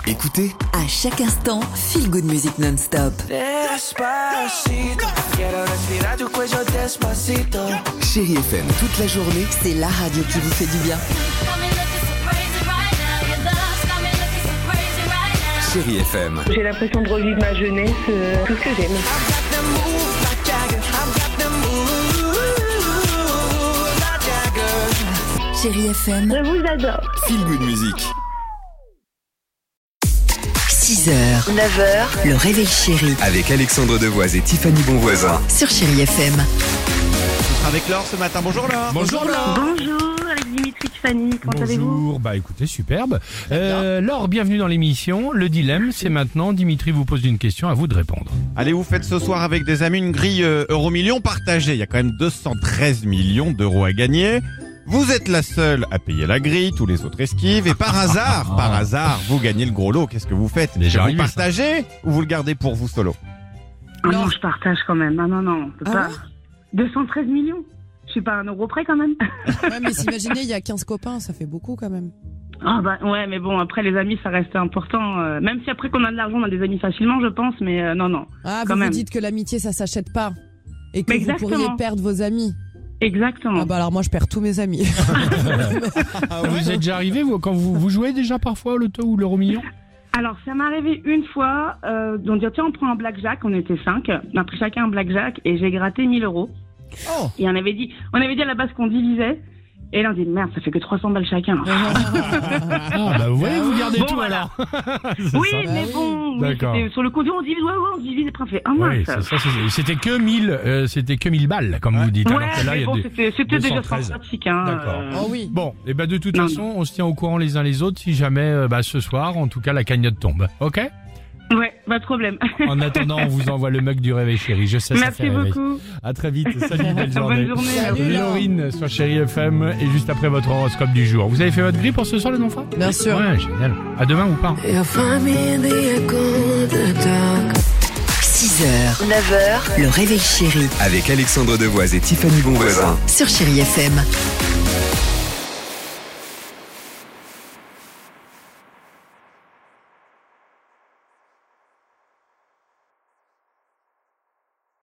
Écoutez, À chaque instant, feel good music non-stop. Despacito, quiero respirar tu cuello despacito. Chérie FM toute la journée. C'est la radio qui vous fait du bien. Chérie FM. J'ai l'impression de revivre ma jeunesse, tout ce que j'aime. The move like Jagger, I've got the move like Jagger. Chérie FM, Je vous adore. Feel Good Music. 6h, 9h, le réveil chéri Avec Alexandre Devoise et Tiffany Bonvoisin. sur Chérie FM. Avec Laure ce matin. Bonjour Laure. Bonjour Laure. Bonjour, avec Dimitri Tiffany, comment allez-vous? Bonjour, bah écoutez, superbe. Laure, bienvenue dans l'émission. Le dilemme, c'est maintenant. Dimitri vous pose une question, à vous de répondre. Allez, vous faites ce soir avec des amis une grille euro-million partagée. Il y a quand même 213 millions d'euros à gagner. Vous êtes la seule à payer la grille, tous les autres esquivent. Et par hasard, vous gagnez le gros lot. Qu'est-ce que vous faites? Déjà Vous arrivé, partagez ou vous le gardez pour vous solo? Ah non, je partage quand même. Ah non, on peut pas. 213 millions. Je suis pas à un euro près quand même. Ouais, mais s'imaginer, il y a 15 copains, ça fait beaucoup quand même. Ah bah ouais, mais bon, après les amis, ça reste important. Même si après qu'on a de l'argent, on a des amis facilement, je pense, mais non. Ah, Quand vous même. vous dites que l'amitié, ça s'achète pas. Et que Mais vous exactement. pourriez perdre vos amis. Exactement. Ah bah alors moi, je perds tous mes amis. Vous êtes déjà arrivé, vous, quand vous jouez déjà parfois au loto ou l'euro-million? Alors, ça m'est arrivé une fois, on dit, tiens, on prend un blackjack, on était 5, on a pris chacun un blackjack et j'ai gratté 1000 euros. Oh. Et on avait dit à la base qu'on divisait, et là on dit, merde, ça fait que 300 balles chacun. Ah, bah vous voyez, vous gardez Bon, tout voilà. alors. Oui, ça. mais oui. bon, D'accord. c'était sur le coup, on divise, on divise, et après on fait un Oui, mince. c'était que 1000 balles, comme vous dites. Ouais, alors que là, mais il y a bon, des... c'était déjà 213. sympathique, hein. D'accord. Oh oui. Bon, et bah de toute Non, façon, on se tient au courant les uns les autres si jamais, ce soir, en tout cas, la cagnotte tombe. Ok? Ouais, pas de problème. En attendant, on vous envoie le mug du réveil chéri. Je sais, ça Merci fait rêver. beaucoup. À très vite. Salut, belle journée. Bonne journée. Salut, Laure. Laurine sur Chérie FM et juste après votre horoscope du jour. Vous avez fait votre grille pour ce soir, les enfants? Bien sûr. Ouais, génial. À demain ou pas? 6h, 9h, le réveil chéri Avec Alexandre Devoise et Tiffany Bonvoisin. sur Chérie FM.